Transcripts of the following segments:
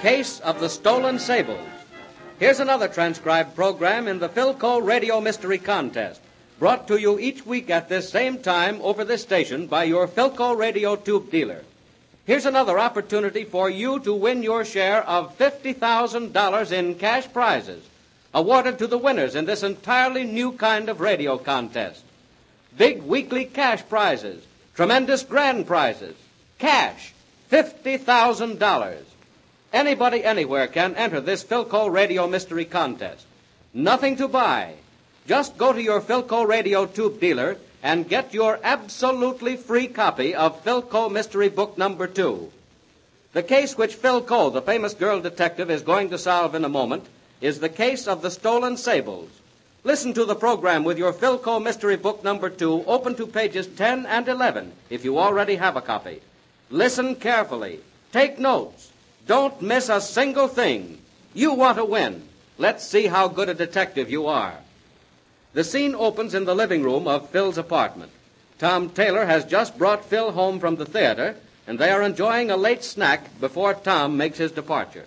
Case of the Stolen Sables. Here's another transcribed program in the Philco Radio Mystery Contest, brought to you each week at this same time over this station by your Philco Radio Tube dealer. Here's another opportunity for you to win your share of $50,000 in cash prizes, awarded to the winners in this entirely new kind of radio contest. Big weekly cash prizes, tremendous grand prizes, cash, $50,000. Anybody anywhere can enter this Philco Radio Mystery Contest. Nothing to buy. Just go to your Philco Radio Tube dealer and get your absolutely free copy of Philco Mystery Book Number 2. The case which Philco, the famous girl detective, is going to solve in a moment is the case of the stolen sables. Listen to the program with your Philco Mystery Book Number 2, open to pages 10 and 11, if you already have a copy. Listen carefully. Take notes. Don't miss a single thing. You want to win. Let's see how good a detective you are. The scene opens in the living room of Phil's apartment. Tom Taylor has just brought Phil home from the theater, and they are enjoying a late snack before Tom makes his departure.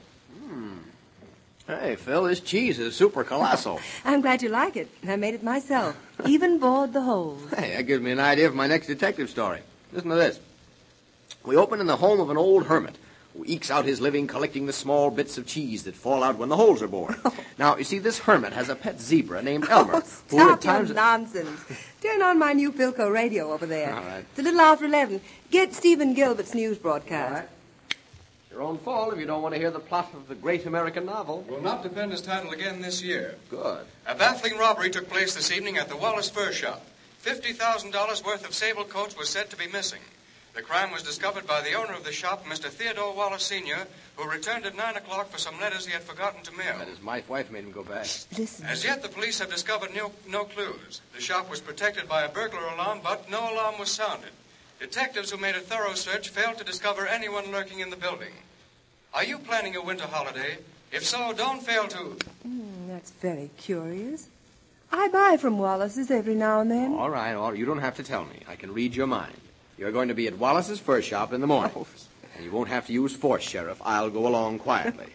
Hey, Phil, this cheese is super colossal. I'm glad you like it. I made it myself. Even bored the holes. Hey, that gives me an idea for my next detective story. Listen to this. We open in the home of an old hermit who ekes out his living collecting the small bits of cheese that fall out when the holes are bored. Now, you see, this hermit has a pet zebra named Elmer. Who at times... nonsense. Turn on my new Philco radio over there. All right. It's a little after 11. Get Stephen Gilbert's news broadcast. All right. Your own fault if you don't want to hear the plot of the great American novel. Will not defend his title again this year. Good. A baffling robbery took place this evening at the Wallace Fur Shop. $50,000 worth of sable coats was said to be missing. The crime was discovered by the owner of the shop, Mr. Theodore Wallace Sr., who returned at 9 o'clock for some letters he had forgotten to mail. That is, my wife made him go back. Listen. As yet, the police have discovered no clues. The shop was protected by a burglar alarm, but no alarm was sounded. Detectives who made a thorough search failed to discover anyone lurking in the building. Are you planning a winter holiday? If so, don't fail to... That's very curious. I buy from Wallace's every now and then. All right. You don't have to tell me. I can read your mind. You're going to be at Wallace's Fur Shop in the morning. Oh. And you won't have to use force, Sheriff. I'll go along quietly.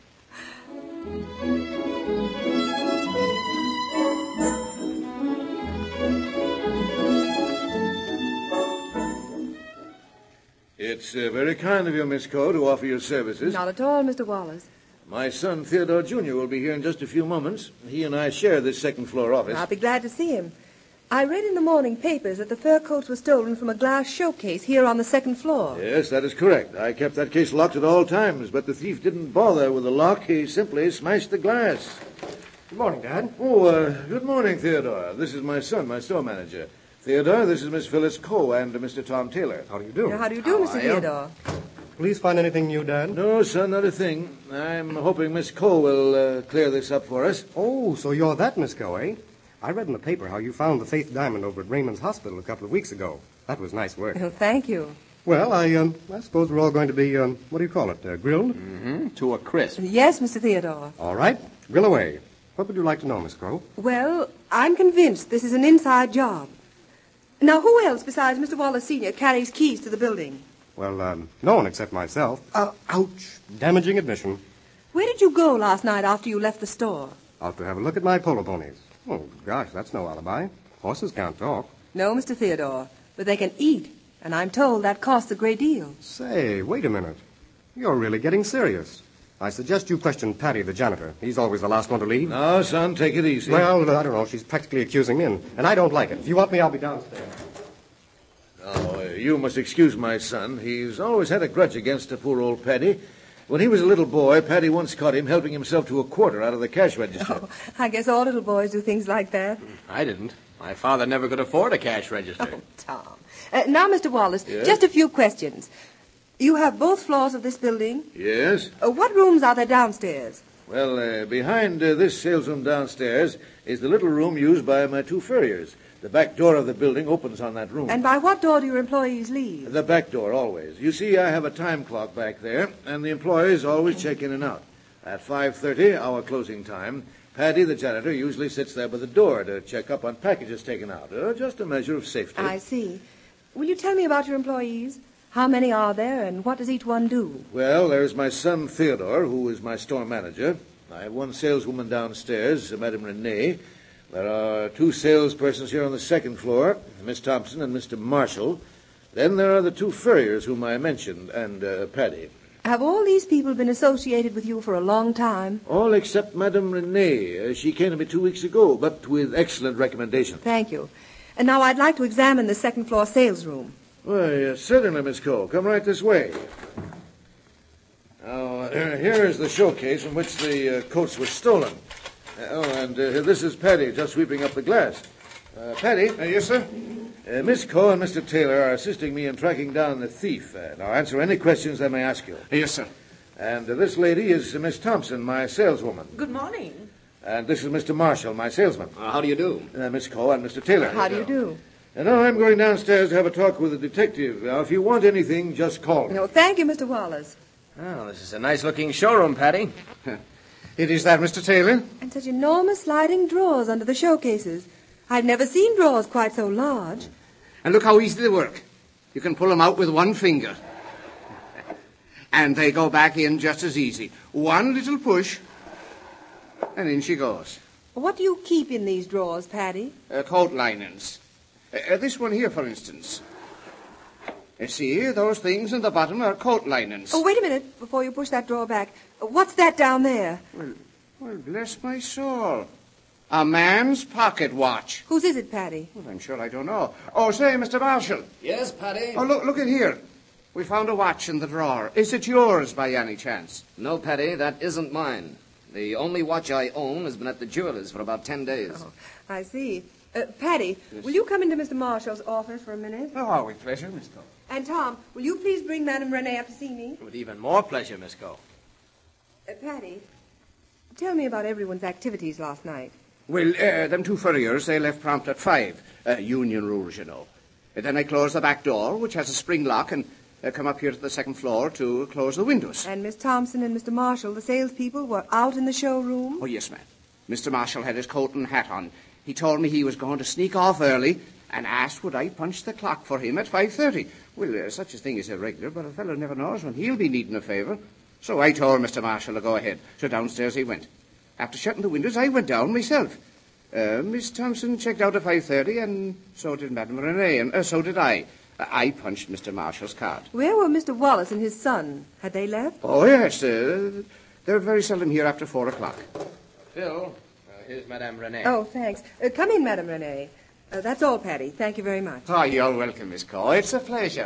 It's very kind of you, Miss Coe, to offer your services. Not at all, Mr. Wallace. My son, Theodore Jr., will be here in just a few moments. He and I share this second-floor office. I'll be glad to see him. I read in the morning papers that the fur coats were stolen from a glass showcase here on the second floor. Yes, that is correct. I kept that case locked at all times, but the thief didn't bother with the lock. He simply smashed the glass. Good morning, Dad. Oh, good morning, Theodore. This is my son, my store manager. Theodore, this is Miss Phyllis Coe and Mr. Tom Taylor. How do you do? How do you do, Mr. Theodore? Police find anything new, Dad? No, son, not a thing. I'm hoping Miss Coe will clear this up for us. Oh, so you're that Miss Coe, eh? I read in the paper how you found the Faith Diamond over at Raymond's Hospital a couple of weeks ago. That was nice work. Well, thank you. Well, I suppose we're all going to be, what do you call it, grilled? Mm-hmm. To a crisp. Yes, Mr. Theodore. All right. Grill away. What would you like to know, Miss Crow? Well, I'm convinced this is an inside job. Now, who else besides Mr. Wallace Sr. carries keys to the building? Well, no one except myself. Ouch. Damaging admission. Where did you go last night after you left the store? Out to have a look at my polo ponies. Oh, gosh, that's no alibi. Horses can't talk. No, Mr. Theodore, but they can eat, and I'm told that costs a great deal. Say, wait a minute. You're really getting serious. I suggest you question Patty, the janitor. He's always the last one to leave. No, son, take it easy. Well, I don't know. She's practically accusing me, and I don't like it. If you want me, I'll be downstairs. Oh, you must excuse my son. He's always had a grudge against the poor old Patty. When he was a little boy, Patty once caught him helping himself to a quarter out of the cash register. Oh, I guess all little boys do things like that. I didn't. My father never could afford a cash register. Oh, Tom. Now, Mr. Wallace, Yes? just a few questions. You have both floors of this building? Yes? What rooms are there downstairs? Well, behind this salesroom downstairs is the little room used by my two furriers. The back door of the building opens on that room. And by what door do your employees leave? The back door, always. You see, I have a time clock back there, and the employees always check in and out. At 5:30, our closing time, Patty, the janitor, usually sits there by the door to check up on packages taken out. Just a measure of safety. I see. Will you tell me about your employees? How many are there, and what does each one do? Well, there's my son Theodore, who is my store manager. I have one saleswoman downstairs, Madame Renee. There are 2 salespersons here on the second floor, Miss Thompson and Mr. Marshall. Then there are the 2 furriers whom I mentioned, and Paddy. Have all these people been associated with you for a long time? All except Madame Renee. She came to me 2 weeks ago, but with excellent recommendation. Thank you. And now I'd like to examine the second floor sales room. Why, certainly, Miss Cole. Come right this way. Now, here is the showcase from which the coats were stolen. This is Paddy, just sweeping up the glass. Paddy? Yes, sir? Miss Coe and Mr. Taylor are assisting me in tracking down the thief. Now, answer any questions they may ask you. Yes, sir. And this lady is Miss Thompson, my saleswoman. Good morning. And this is Mr. Marshall, my salesman. How do you do? Miss Coe and Mr. Taylor. How do you do? And now I'm going downstairs to have a talk with the detective. Now, if you want anything, just call me. No, thank you, Mr. Wallace. Oh, this is a nice-looking showroom, Paddy. It is that, Mr. Taylor? And such enormous sliding drawers under the showcases. I've never seen drawers quite so large. And look how easy they work. You can pull them out with one finger. And they go back in just as easy. One little push, and in she goes. What do you keep in these drawers, Paddy? Coat linings. This one here, for instance. See, those things in the bottom are coat linings. Oh, wait a minute before you push that drawer back. What's that down there? Well, bless my soul. A man's pocket watch. Whose is it, Paddy? Well, I'm sure I don't know. Oh, say, Mr. Marshall. Yes, Paddy? Oh, look at here. We found a watch in the drawer. Is it yours by any chance? No, Paddy, that isn't mine. The only watch I own has been at the jeweler's for about 10 days. Oh, I see. Paddy, yes. Will you come into Mr. Marshall's office for a minute? Oh, with pleasure, Miss Coe. And Tom, will you please bring Madame Renee up to see me? With even more pleasure, Miss Coe. Paddy, tell me about everyone's activities last night. Well, them 2 furriers, they left prompt at 5. Union rules, you know. Then I closed the back door, which has a spring lock, and come up here to the second floor to close the windows. And Miss Thompson and Mr. Marshall, the salespeople, were out in the showroom? Oh, yes, ma'am. Mr. Marshall had his coat and hat on. He told me he was going to sneak off early and asked would I punch the clock for him at 5:30. Well, such a thing is irregular, but a fellow never knows when he'll be needing a favour. So I told Mr. Marshall to go ahead. So downstairs he went. After shutting the windows, I went down myself. Miss Thompson checked out at 5:30, and so did Madame Renee, and so did I. I punched Mr. Marshall's card. Where were Mr. Wallace and his son? Had they left? Oh, yes. They're very seldom here after 4 o'clock. Phil, here's Madame Renee. Oh, thanks. Come in, Madame Renee. That's all, Paddy. Thank you very much. Oh, you're welcome, Miss Coe. It's a pleasure.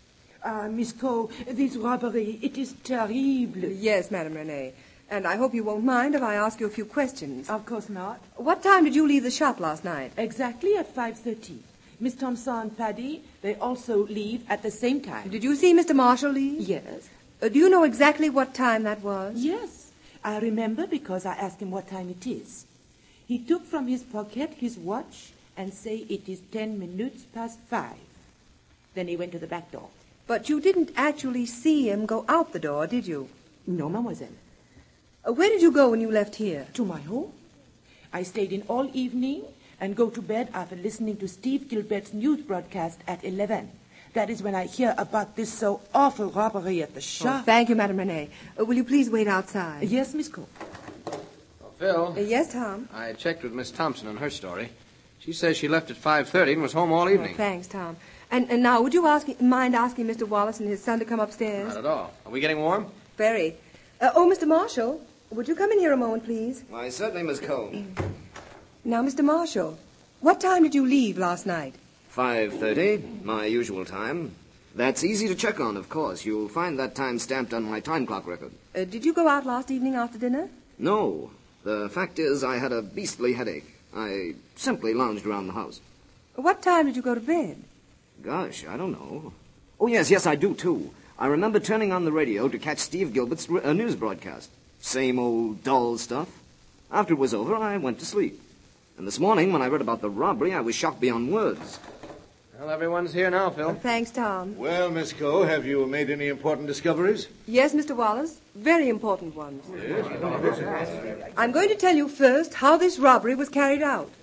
Miss Coe, this robbery, it is terrible. Yes, Madame Renee. And I hope you won't mind if I ask you a few questions. Of course not. What time did you leave the shop last night? Exactly at 5:30. Miss Thompson and Paddy, they also leave at the same time. Did you see Mr. Marshall leave? Yes. Do you know exactly what time that was? Yes. I remember because I asked him what time it is. He took from his pocket his watch and say it is 10 minutes past 5. Then he went to the back door. But you didn't actually see him go out the door, did you? No, mademoiselle. Where did you go when you left here? To my home. I stayed in all evening and go to bed after listening to Steve Gilbert's news broadcast at 11. That is when I hear about this so awful robbery at the shop. Oh, thank you, Madame Renee. Will you please wait outside? Yes, Miss Coe. Phil? Yes, Tom? I checked with Miss Thompson on her story. She says she left at 5:30 and was home all evening. Oh, thanks, Tom. And now, would you mind asking Mr. Wallace and his son to come upstairs? Not at all. Are we getting warm? Very. Mr. Marshall, would you come in here a moment, please? Why, certainly, Miss Coe. Now, Mr. Marshall, what time did you leave last night? 5:30, my usual time. That's easy to check on, of course. You'll find that time stamped on my time clock record. Did you go out last evening after dinner? No. The fact is, I had a beastly headache. I simply lounged around the house. What time did you go to bed? Gosh, I don't know. Oh, yes, I do, too. I remember turning on the radio to catch Steve Gilbert's news broadcast. Same old dull stuff. After it was over, I went to sleep. And this morning, when I read about the robbery, I was shocked beyond words. Well, everyone's here now, Phil. Thanks, Tom. Well, Miss Coe, have you made any important discoveries? Yes, Mr. Wallace. Very important ones. I'm going to tell you first how this robbery was carried out.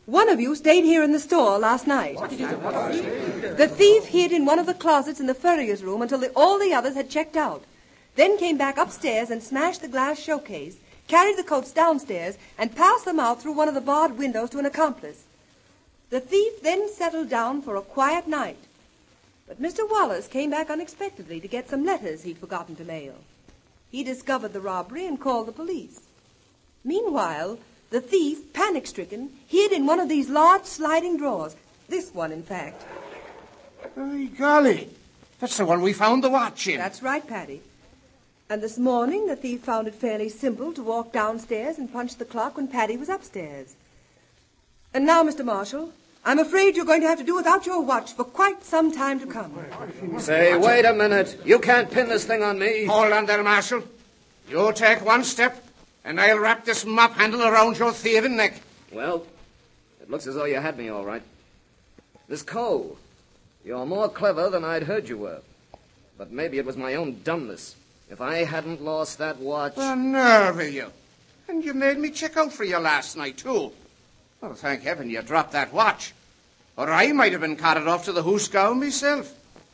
One of you stayed here in the store last night. The thief hid in one of the closets in the furrier's room until all the others had checked out. Then came back upstairs and smashed the glass showcase, carried the coats downstairs, and passed them out through one of the barred windows to an accomplice. The thief then settled down for a quiet night. But Mr. Wallace came back unexpectedly to get some letters he'd forgotten to mail. He discovered the robbery and called the police. Meanwhile, the thief, panic-stricken, hid in one of these large sliding drawers. This one, in fact. Hey, golly. That's the one we found the watch in. That's right, Paddy. And this morning, the thief found it fairly simple to walk downstairs and punch the clock when Paddy was upstairs. And now, Mr. Marshall, I'm afraid you're going to have to do without your watch for quite some time to come. Say, wait a minute. You can't pin this thing on me. Hold on there, Marshal. You take one step, and I'll wrap this mop handle around your thieving neck. Well, it looks as though you had me all right. Miss Cole, you're more clever than I'd heard you were. But maybe it was my own dumbness. If I hadn't lost that watch... The nerve of you. And you made me check out for you last night, too. Well, thank heaven you dropped that watch. Or I might have been carted off to the hoosgow myself.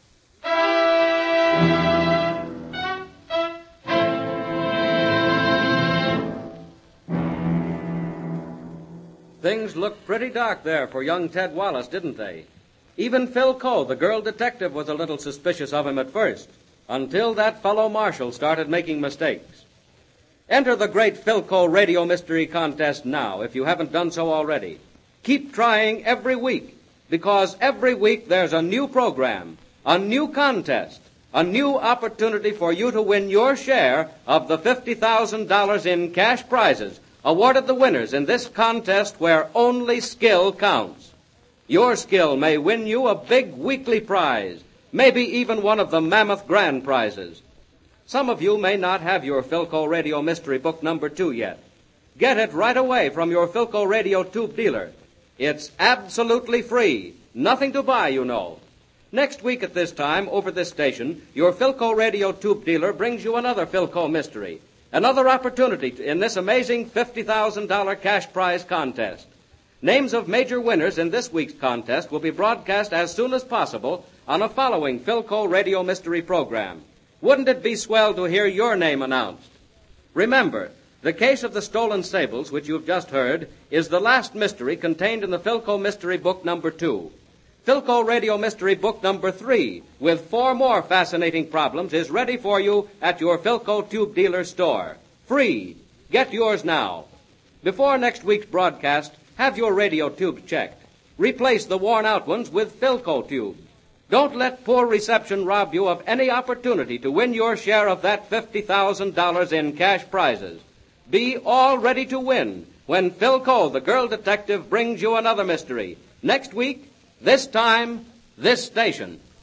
Things looked pretty dark there for young Ted Wallace, didn't they? Even Phil Coe, the girl detective, was a little suspicious of him at first, until that fellow Marshall started making mistakes. Enter the great Phil Coe Radio Mystery Contest now, if you haven't done so already. Keep trying every week, because every week there's a new program, a new contest, a new opportunity for you to win your share of the $50,000 in cash prizes awarded the winners in this contest where only skill counts. Your skill may win you a big weekly prize, maybe even one of the mammoth grand prizes. Some of you may not have your Philco Radio Mystery Book number 2 yet. Get it right away from your Philco Radio tube dealer. It's absolutely free. Nothing to buy, you know. Next week at this time, over this station, your Philco Radio tube dealer brings you another Philco mystery, another opportunity in this amazing $50,000 cash prize contest. Names of major winners in this week's contest will be broadcast as soon as possible on a following Philco Radio Mystery program. Wouldn't it be swell to hear your name announced? Remember, the case of the stolen sables, which you've just heard, is the last mystery contained in the Philco Mystery Book number 2. Philco Radio Mystery Book number 3, with 4 more fascinating problems, is ready for you at your Philco Tube Dealer store. Free. Get yours now. Before next week's broadcast, have your radio tubes checked. Replace the worn-out ones with Philco tubes. Don't let poor reception rob you of any opportunity to win your share of that $50,000 in cash prizes. Be all ready to win when Philco, the girl detective, brings you another mystery. Next week, this time, this station.